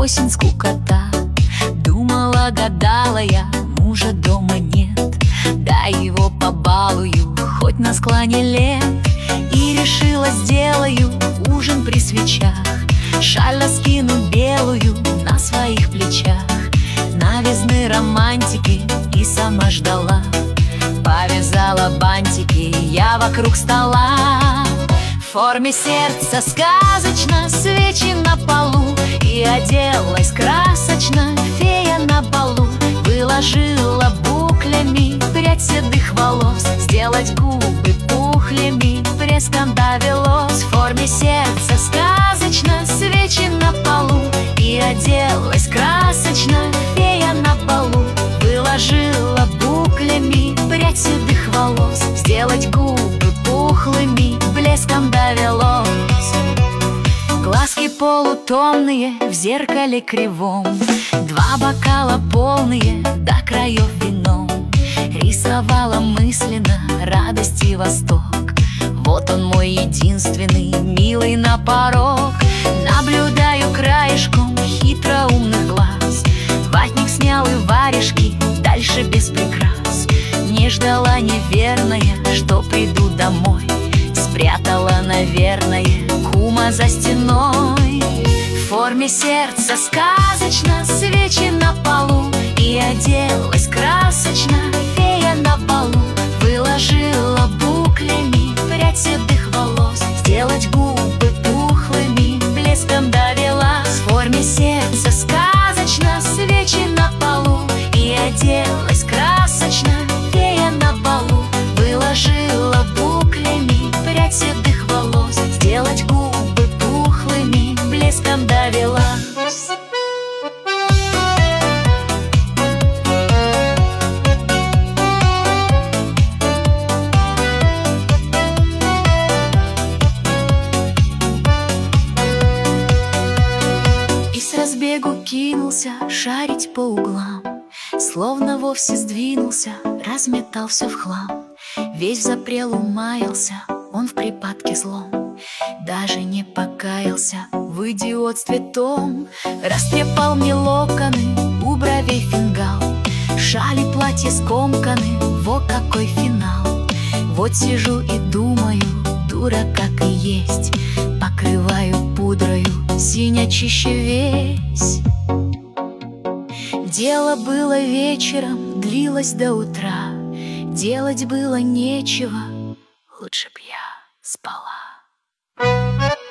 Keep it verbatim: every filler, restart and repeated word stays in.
осень, скукота. Думала, гадала я, мужа дома нет. Дай его побалую, хоть на склоне лет. И решила, сделаю ужин при свечах. Шаль раскину белую на своих плечах. Новизны романтики и сама ждала. Повязала бантики я вокруг стола. В форме сердца сказочно, свечи на полу. И оделась красочно фея на балу. Выложила буклями прядь седых волос. Сделать губы пухлями блеском довелось. В форме сердца сказочно, свечи на полу. И оделась красочно фея на балу. Выложила буклями прядь седых волос. Сделать губы пухлыми блеском довелось. Глазки полутонные в зеркале кривом. Два бокала полные до краев вином. Рисовала мысленно радость и восторг. Вот он мой единственный, милый на порог. Наблюдаю краешком хитроумных глаз. Ватник снял и варежки, дальше без прикрас. Не ждала неверная, что приду домой. Спрятала, наверное, кума за стеной. В форме сердца сказочно, свечи на полу. И оделась красочно фея на балу. Выложила буклями прядь седых волос. Сделать губы пухлыми блеском довелась. В форме сердца сказочно, свечи на полу. И оделась красочно фея на балу. Выложила буклями прядь седых волос. Сделать губы пухлыми блеском довелась. Разбегу кинулся шарить по углам. Словно вовсе сдвинулся, разметал все в хлам. Весь в запрелу маялся, он в припадке злом. Даже не покаялся в идиотстве том. Растрепал мне локоны, у бровей фингал. Шали платье скомканы, во какой финал. Вот сижу и думаю, дура как и есть. Покрываю пудрою синячище весь. Дело было вечером, длилось до утра. Делать было нечего, лучше б я спала.